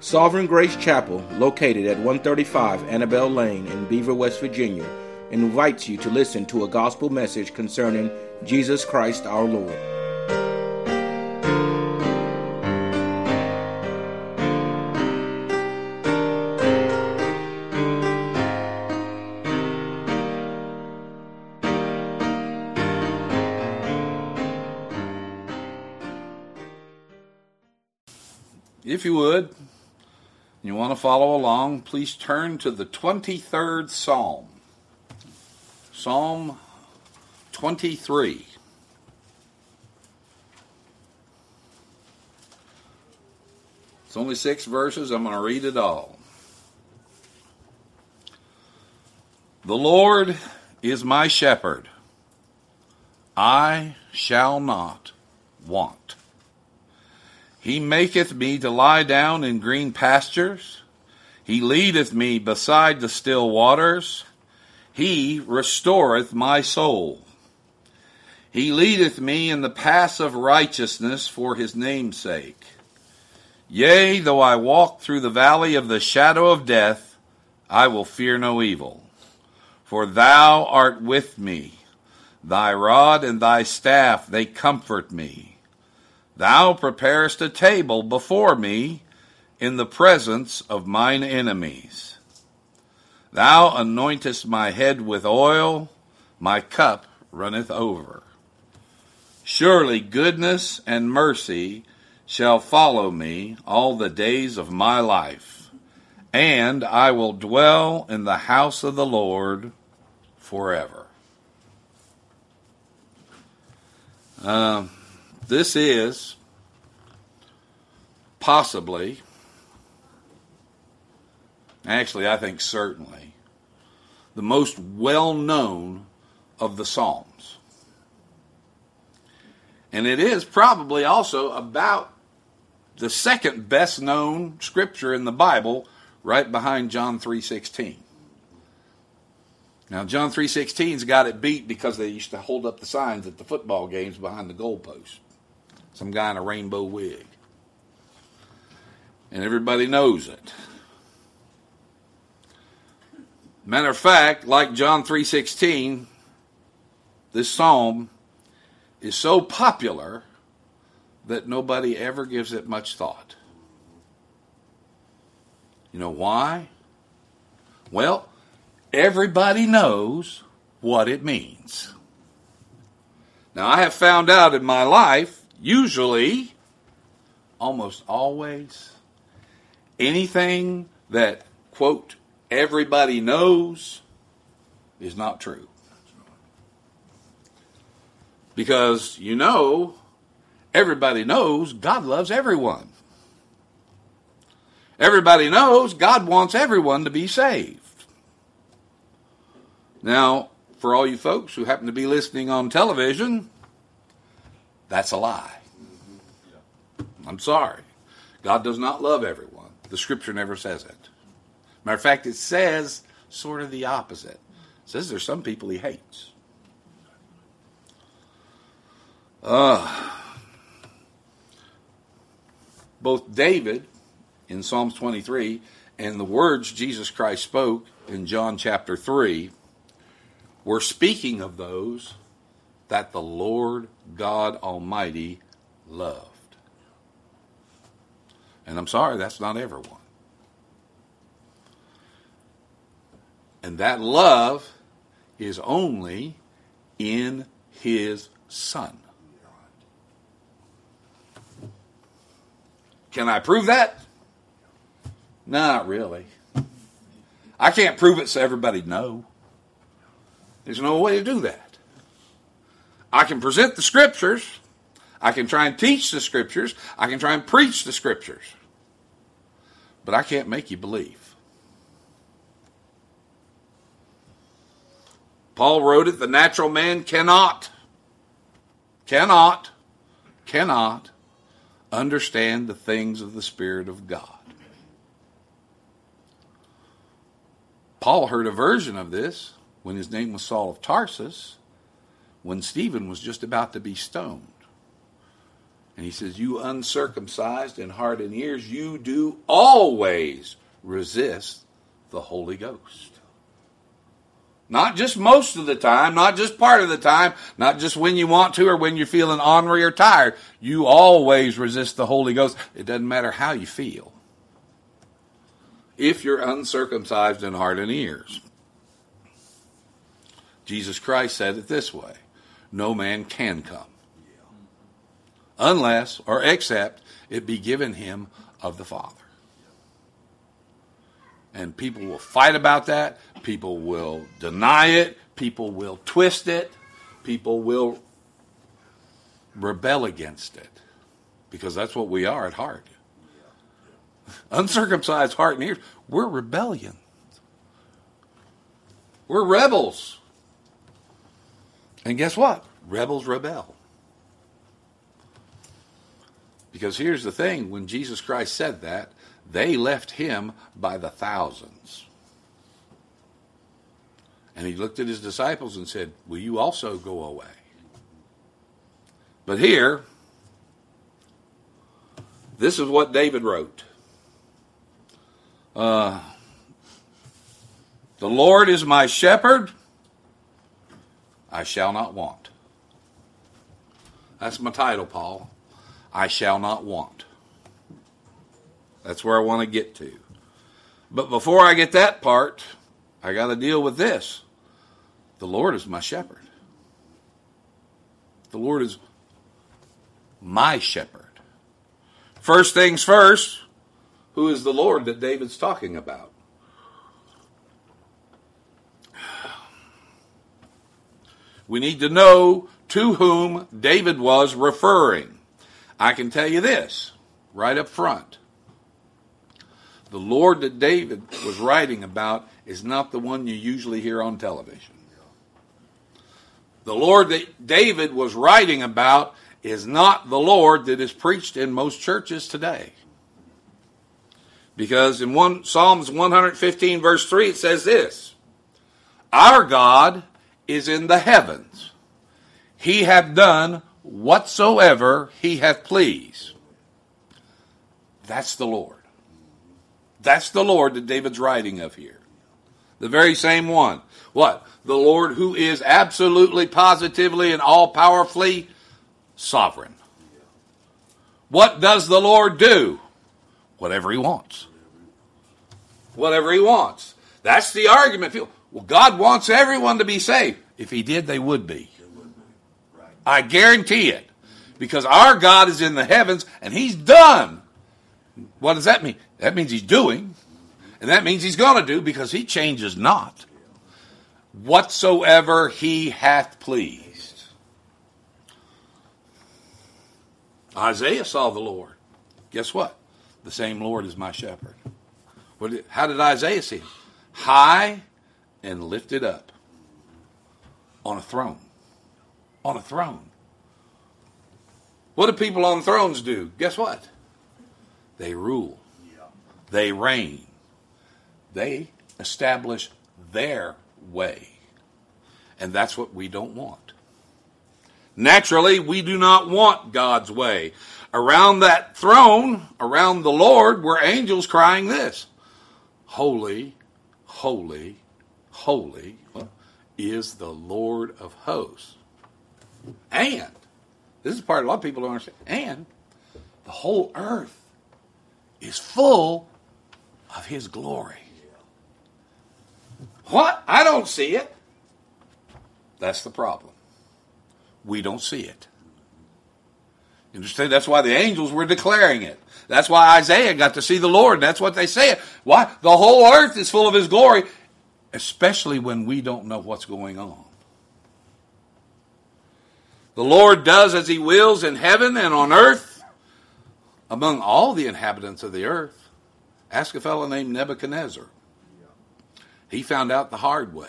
Sovereign Grace Chapel, located at 135 Annabelle Lane in Beaver, West Virginia, invites you to listen to a gospel message concerning Jesus Christ our Lord. If you would, you want to follow along, please turn to the 23rd Psalm. Psalm 23. It's only 6 verses. I'm going to read it all. The Lord is my shepherd. I shall not want. He maketh me to lie down in green pastures. He leadeth me beside the still waters. He restoreth my soul. He leadeth me in the paths of righteousness for his name's sake. Yea, though I walk through the valley of the shadow of death, I will fear no evil. For thou art with me. Thy rod and thy staff, they comfort me. Thou preparest a table before me in the presence of mine enemies. Thou anointest my head with oil, my cup runneth over. Surely goodness and mercy shall follow me all the days of my life, and I will dwell in the house of the Lord forever. This is possibly, actually I think certainly, the most well-known of the Psalms. And it is probably also about the second best known scripture in the Bible, right behind John 3:16. Now, John 3:16's got it beat because they used to hold up the signs at the football games behind the goalpost. Some guy in a rainbow wig. And everybody knows it. Matter of fact, like John 3:16, this psalm is so popular that nobody ever gives it much thought. You know why? Well, everybody knows what it means. Now, I have found out in my life, usually, almost always, anything that, quote, everybody knows is not true. Because, everybody knows God loves everyone. Everybody knows God wants everyone to be saved. Now, for all you folks who happen to be listening on television, that's a lie. I'm sorry. God does not love everyone. The scripture never says it. Matter of fact, it says sort of the opposite. It says there's some people he hates. Both David in Psalms 23 and the words Jesus Christ spoke in John chapter 3 were speaking of those that the Lord God Almighty loved. And I'm sorry, that's not everyone. And that love is only in his Son. Can I prove that? Not really. I can't prove it so everybody knows. There's no way to do that. I can present the scriptures. I can try and teach the scriptures. I can try and preach the scriptures. But I can't make you believe. Paul wrote it, the natural man cannot understand the things of the Spirit of God. Paul heard a version of this when his name was Saul of Tarsus, when Stephen was just about to be stoned. And he says, you uncircumcised in heart and ears, you do always resist the Holy Ghost. Not just most of the time, not just part of the time, not just when you want to or when you're feeling ornery or tired. You always resist the Holy Ghost. It doesn't matter how you feel. If you're uncircumcised in heart and ears. Jesus Christ said it this way: no man can come unless or except it be given him of the Father. And people will fight about that. People will deny it. People will twist it. People will rebel against it. Because that's what we are at heart. Uncircumcised heart and ears, we're rebellion. We're rebels. And guess what? Rebels rebel. Because here's the thing, when Jesus Christ said that, they left him by the thousands. And he looked at his disciples and said, will you also go away? But here, this is what David wrote. The Lord is my shepherd, I shall not want. That's my title, Paul. I shall not want. That's where I want to get to. But before I get that part, I got to deal with this. The Lord is my shepherd. The Lord is my shepherd. First things first, who is the Lord that David's talking about? We need to know to whom David was referring. I can tell you this right up front. The Lord that David was writing about is not the one you usually hear on television. The Lord that David was writing about is not the Lord that is preached in most churches today. Because in Psalms 115 verse 3 it says this: our God is in the heavens. He hath done whatsoever he hath pleased. That's the Lord. That's the Lord that David's writing of here. The very same one. What? The Lord who is absolutely, positively, and all-powerfully sovereign. What does the Lord do? Whatever he wants. Whatever he wants. That's the argument. Well, God wants everyone to be saved. If he did, they would be. I guarantee it. Because our God is in the heavens and he's done. What does that mean? That means he's doing. And that means he's going to do, because he changes not. Whatsoever he hath pleased. Isaiah saw the Lord. Guess what? The same Lord is my shepherd. How did Isaiah see him? High and lifted up. On a throne. On a throne. What do people on thrones do? Guess what? They rule. They reign. They establish their way. And that's what we don't want. Naturally, we do not want God's way. Around that throne, around the Lord, were angels crying this: holy, holy, holy is the Lord of hosts. And, this is the part a lot of people don't understand, and the whole earth is full of his glory. What? I don't see it. That's the problem. We don't see it. You understand? That's why the angels were declaring it. That's why Isaiah got to see the Lord. That's what they say. Why? The whole earth is full of his glory, especially when we don't know what's going on. The Lord does as he wills in heaven and on earth, among all the inhabitants of the earth. Ask a fellow named Nebuchadnezzar. He found out the hard way.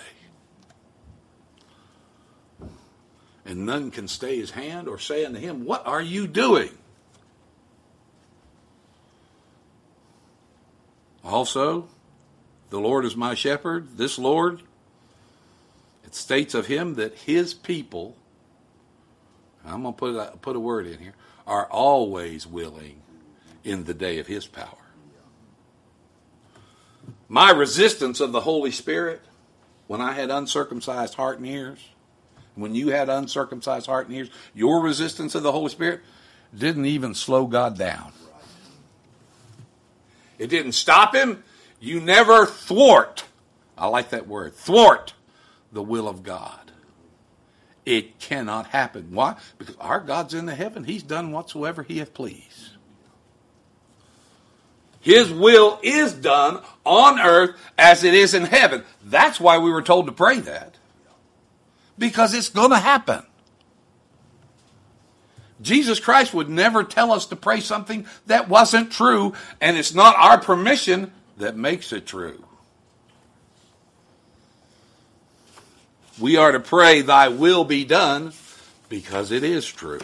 And none can stay his hand or say unto him, what are you doing? Also, the Lord is my shepherd. This Lord, it states of him that his people, I I'm going to put a word in here, are always willing in the day of his power. My resistance of the Holy Spirit, when I had uncircumcised heart and ears, when you had uncircumcised heart and ears, your resistance of the Holy Spirit didn't even slow God down. It didn't stop him. You never thwart, I like that word, thwart the will of God. It cannot happen. Why? Because our God's in the heaven. He's done whatsoever he hath pleased. His will is done on earth as it is in heaven. That's why we were told to pray that. Because it's going to happen. Jesus Christ would never tell us to pray something that wasn't true, and it's not our permission that makes it true. We are to pray, thy will be done, because it is true.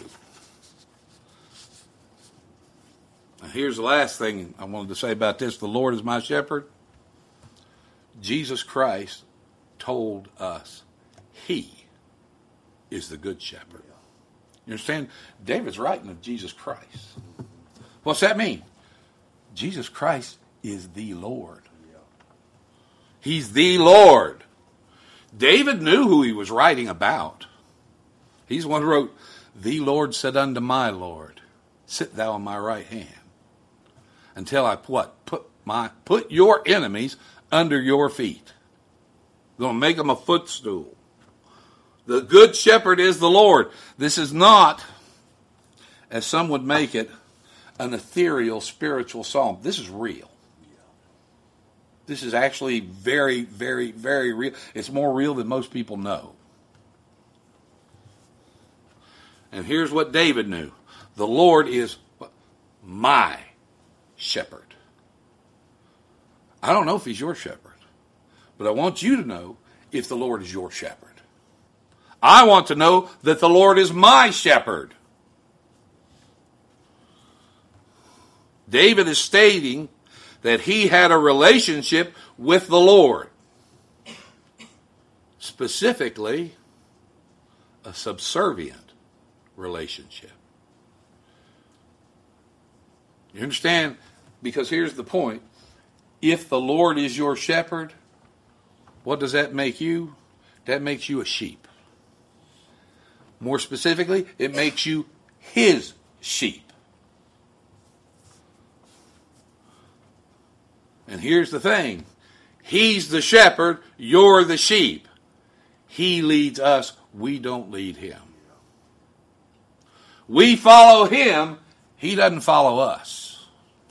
Now, here's the last thing I wanted to say about this. The Lord is my shepherd. Jesus Christ told us he is the good shepherd. You understand? David's writing of Jesus Christ. What's that mean? Jesus Christ is the Lord. He's the Lord. David knew who he was writing about. He's the one who wrote, the Lord said unto my Lord, sit thou on my right hand, until I put your enemies under your feet. I'm going to make them a footstool. The good shepherd is the Lord. This is not, as some would make it, an ethereal spiritual psalm. This is real. This is actually very, very, very real. It's more real than most people know. And here's what David knew. The Lord is my shepherd. I don't know if he's your shepherd, but I want you to know if the Lord is your shepherd. I want to know that the Lord is my shepherd. David is stating that he had a relationship with the Lord. Specifically, a subservient relationship. You understand? Because here's the point. If the Lord is your shepherd, what does that make you? That makes you a sheep. More specifically, it makes you his sheep. And here's the thing. He's the shepherd, you're the sheep. He leads us, we don't lead him. We follow him, he doesn't follow us.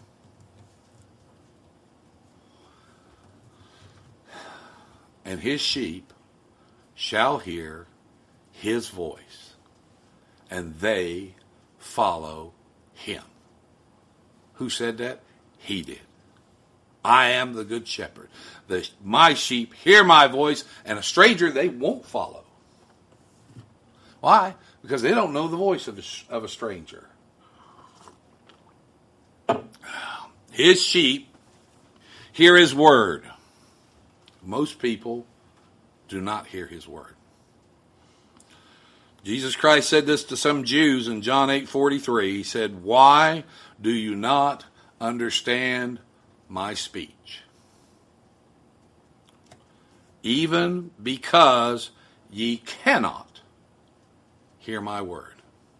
And his sheep shall hear his voice, and they follow him. Who said that? He did. I am the good shepherd. My sheep hear my voice, and a stranger they won't follow. Why? Because they don't know the voice of a stranger. His sheep hear his word. Most people do not hear his word. Jesus Christ said this to some Jews in John 8:43. He said, why do you not understand my speech? Even because ye cannot hear my word.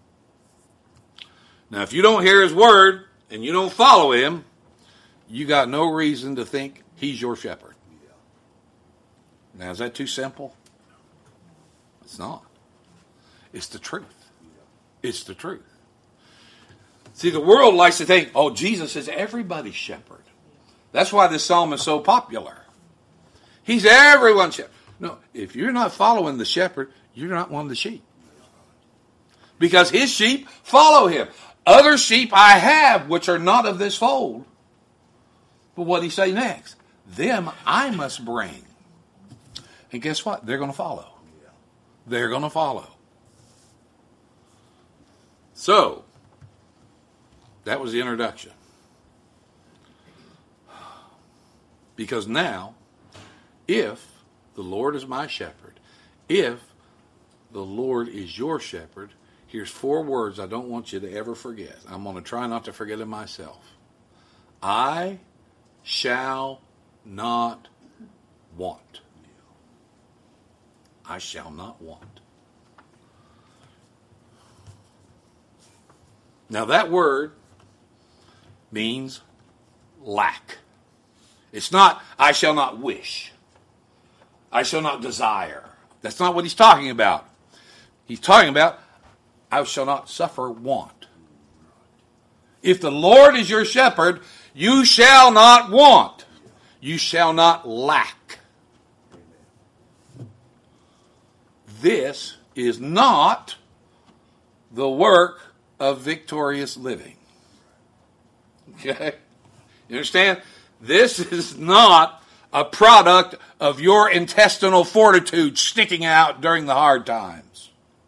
Now, if you don't hear his word and you don't follow him, you got no reason to think he's your shepherd. Now, is that too simple? It's not. It's the truth. It's the truth. See, the world likes to think, oh, Jesus is everybody's shepherd. That's why this psalm is so popular. He's everyone's shepherd. No, if you're not following the shepherd, you're not one of the sheep. Because his sheep follow him. Other sheep I have, which are not of this fold. But what did he say next? Them I must bring. And guess what? They're going to follow. They're going to follow. So, that was the introduction. Because now, if the Lord is my shepherd, if the Lord is your shepherd, Here's 4 words I don't want you to ever forget. I'm going to try not to forget them myself. I shall not want. I shall not want. Now that word means lack. It's not, I shall not wish. I shall not desire. That's not what he's talking about. He's talking about, I shall not suffer want. If the Lord is your shepherd, you shall not want. You shall not lack. This is not the work of victorious living. Okay? You understand? This is not a product of your intestinal fortitude sticking out during the hard times.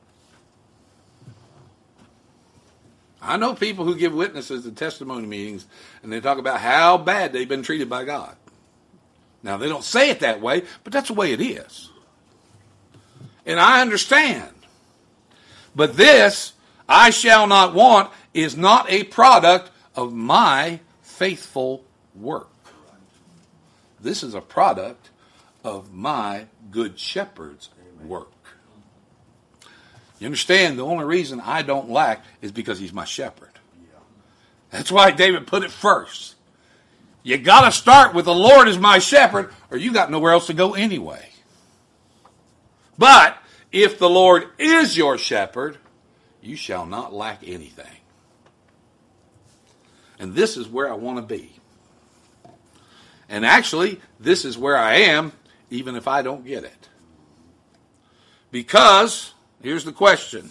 I know people who give witnesses at testimony meetings and they talk about how bad they've been treated by God. Now, they don't say it that way, but that's the way it is. And I understand. But this, I shall not want, is not a product of my faithful work. This is a product of my good shepherd's work. You understand, the only reason I don't lack is because he's my shepherd. That's why David put it first. You got to start with the Lord as my shepherd, or you got nowhere else to go anyway. But if the Lord is your shepherd, you shall not lack anything. And this is where I want to be. And actually, this is where I am, even if I don't get it. Because, here's the question.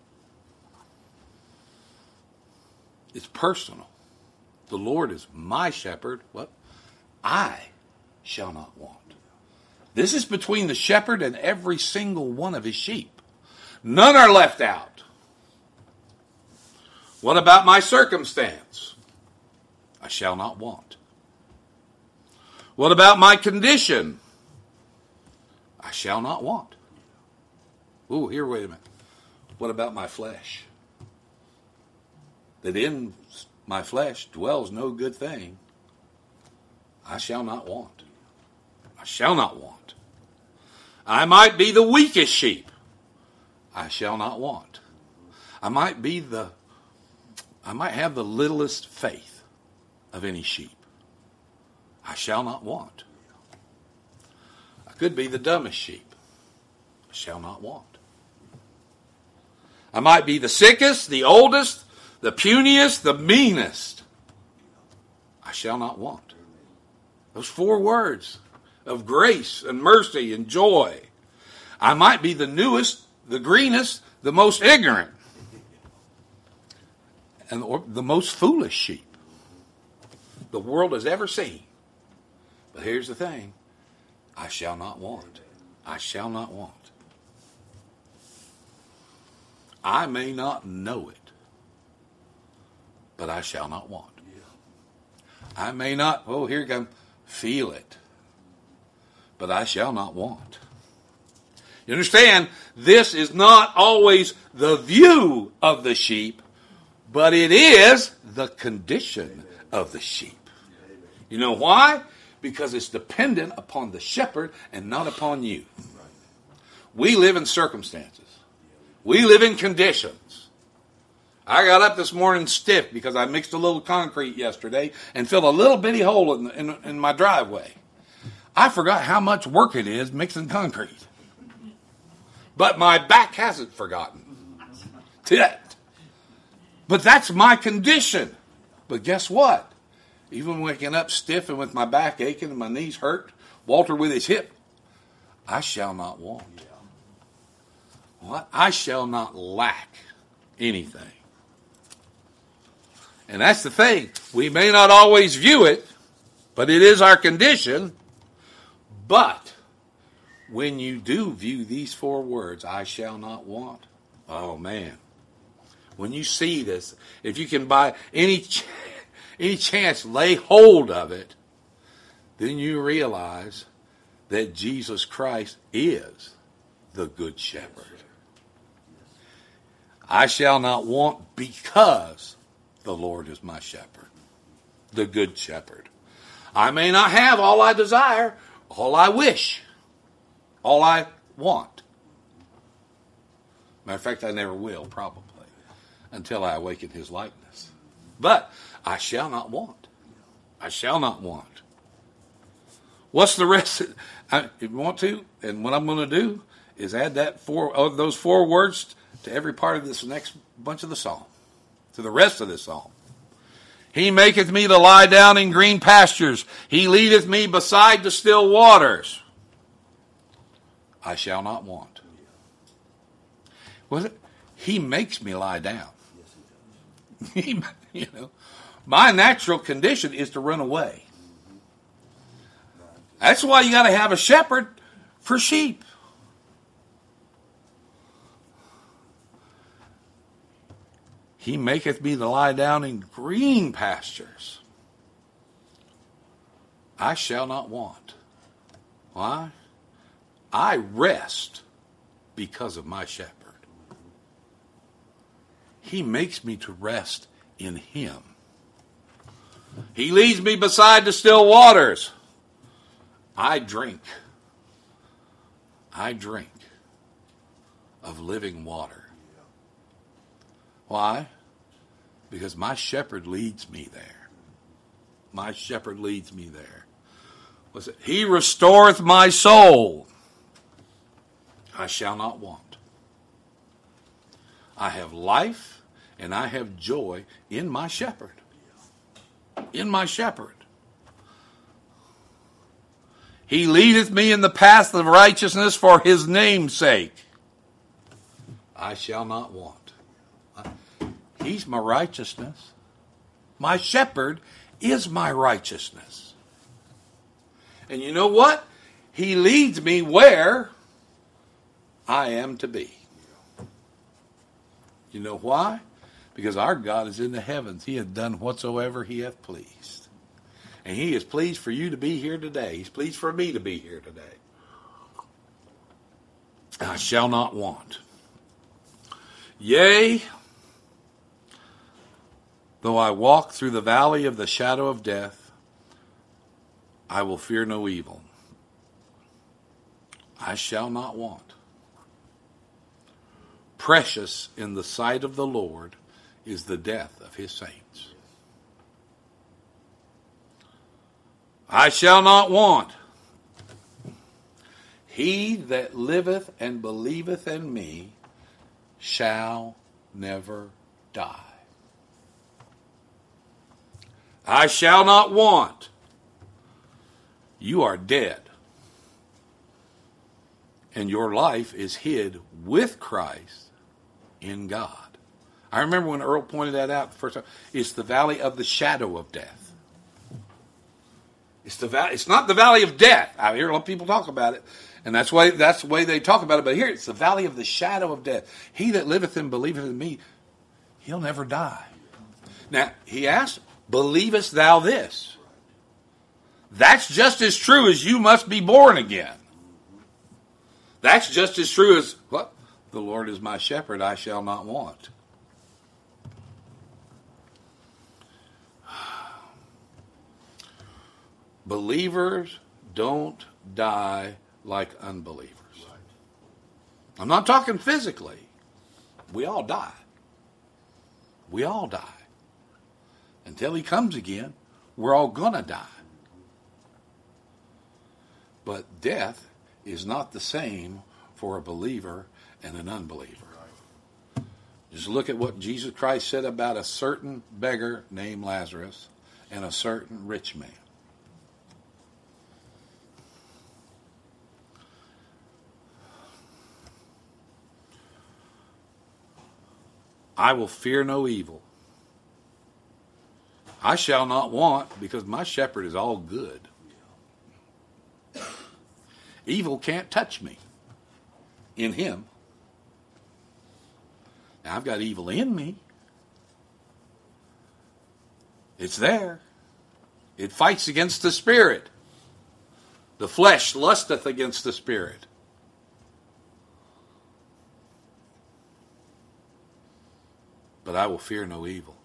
It's personal. The Lord is my shepherd. What? I shall not want. This is between the shepherd and every single one of his sheep. None are left out. What about my circumstance? I shall not want. What about my condition? I shall not want. Ooh, here, wait a minute. What about my flesh? That in my flesh dwells no good thing. I shall not want. I shall not want. I might be the weakest sheep. I shall not want. I might have the littlest faith of any sheep. I shall not want. I could be the dumbest sheep. I shall not want. I might be the sickest, the oldest, the puniest, the meanest. I shall not want. Those 4 words of grace and mercy and joy. I might be the newest, the greenest, the most ignorant, and the most foolish sheep the world has ever seen. But here's the thing. I shall not want. I shall not want. I may not know it, but I shall not want. I may not, here you come, feel it, but I shall not want. You understand, this is not always the view of the sheep, but it is the condition of the sheep. You know why? Because it's dependent upon the shepherd and not upon you. We live in circumstances. We live in conditions. I got up this morning stiff because I mixed a little concrete yesterday and filled a little bitty hole in my driveway. I forgot how much work it is mixing concrete. But my back hasn't forgotten. But that's my condition. But guess what? Even waking up stiff and with my back aching and my knees hurt, Walter with his hip, I shall not want. What? I shall not lack anything. And that's the thing. We may not always view it, but it is our condition. But when you do view these 4 words, I shall not want, oh man. When you see this, if you can by any chance lay hold of it, then you realize that Jesus Christ is the Good Shepherd. I shall not want because the Lord is my shepherd, the good shepherd. I may not have all I desire, all I wish, all I want. Matter of fact, I never will, probably, until I awaken his likeness. But I shall not want. I shall not want. What's the rest? If you want to, and what I'm going to do is add those four words to every part of this next bunch of the psalm, to the rest of this psalm. He maketh me to lie down in green pastures. He leadeth me beside the still waters. I shall not want. Was it? He makes me lie down. My natural condition is to run away. That's why you got to have a shepherd for sheep. He maketh me to lie down in green pastures. I shall not want. Why? I rest because of my shepherd. He makes me to rest in him. He leads me beside the still waters. I drink of living water. Why? Because my shepherd leads me there. My shepherd leads me there. What's it? He restoreth my soul. I shall not want. I have life and I have joy in my shepherd. In my shepherd. He leadeth me in the path of righteousness for his name's sake. I shall not want. He's my righteousness. My shepherd is my righteousness. And you know what? He leads me where I am to be. You know why? Because our God is in the heavens. He hath done whatsoever he hath pleased. And he is pleased for you to be here today. He's pleased for me to be here today. I shall not want. Yea, though I walk through the valley of the shadow of death, I will fear no evil. I shall not want. Precious in the sight of the Lord is the death of his saints. I shall not want. He that liveth and believeth in me shall never die. I shall not want. You are dead, and your life is hid with Christ in God. I remember when Earl pointed that out the first time. It's the valley of the shadow of death. It's not the valley of death. I hear a lot of people talk about it, and that's the way they talk about it. But here, it's the valley of the shadow of death. He that liveth and believeth in me, he'll never die. Now, he asked, believest thou this? That's just as true as you must be born again. That's just as true as, what? The Lord is my shepherd, I shall not want. Believers don't die like unbelievers. I'm not talking physically. We all die. We all die. Until he comes again, we're all going to die. But death is not the same for a believer and an unbeliever. Just look at what Jesus Christ said about a certain beggar named Lazarus and a certain rich man. I will fear no evil. I shall not want, because my shepherd is all good. Evil can't touch me in him. Now, I've got evil in me. It's there. It fights against the spirit. The flesh lusteth against the spirit. but I will fear no evil.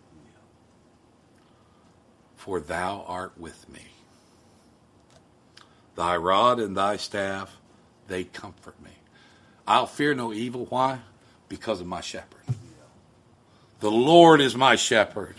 For thou art with me. Thy rod and thy staff, they comfort me. I'll fear no evil. Why? Because of my shepherd. The Lord is my shepherd.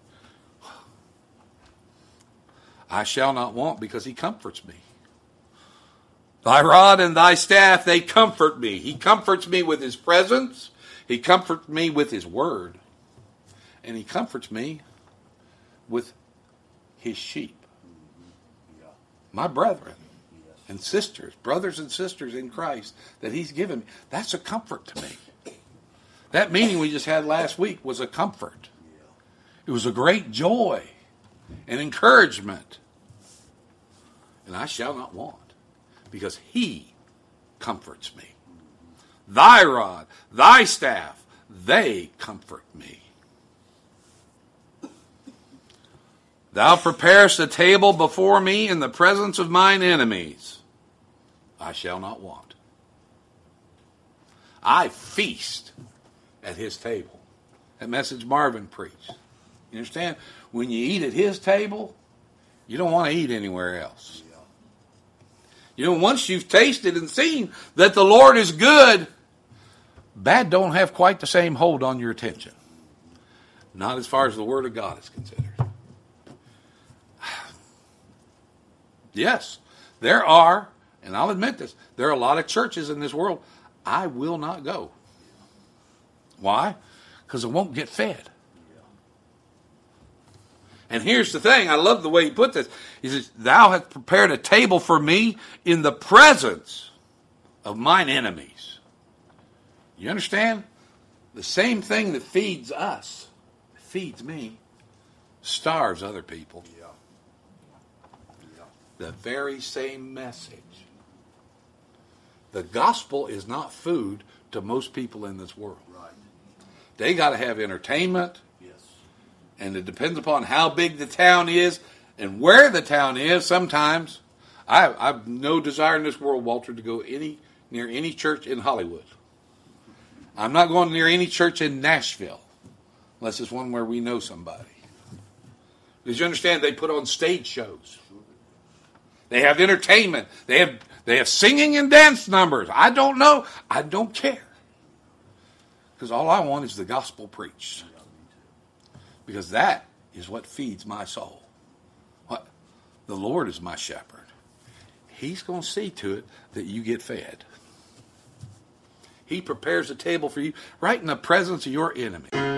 I shall not want because he comforts me. Thy rod and thy staff, they comfort me. He comforts me with his presence. He comforts me with his word. And he comforts me with his sheep. My brethren and sisters, brothers and sisters in Christ that he's given me. That's a comfort to me. That meeting we just had last week was a comfort. It was a great joy and encouragement. And I shall not want, because he comforts me. Thy rod, thy staff, they comfort me. Thou preparest a table before me in the presence of mine enemies. I shall not want. I feast at his table. That message Marvin preached. You understand? When you eat at his table, you don't want to eat anywhere else. You know, once you've tasted and seen that the Lord is good, bad don't have quite the same hold on your attention. Not as far as the Word of God is considered. Yes, there are, and I'll admit this, there are a lot of churches in this world I will not go. Why? Because I won't get fed. And here's the thing, I love the way he put this. He says, thou hast prepared a table for me in the presence of mine enemies. You understand? The same thing that feeds us, feeds me, starves other people. The very same message. The gospel is not food to most people in this world. Right. They got to have entertainment. Yes. And it depends upon how big the town is and where the town is. Sometimes I've no desire in this world, Walter, to go near any church in Hollywood. I'm not going near any church in Nashville unless it's one where we know somebody. Because you understand, they put on stage shows. They have entertainment. They have singing and dance numbers. I don't know. I don't care. Because all I want is the gospel preached. Because that is what feeds my soul. What? The Lord is my shepherd. He's going to see to it that you get fed. He prepares a table for you right in the presence of your enemy.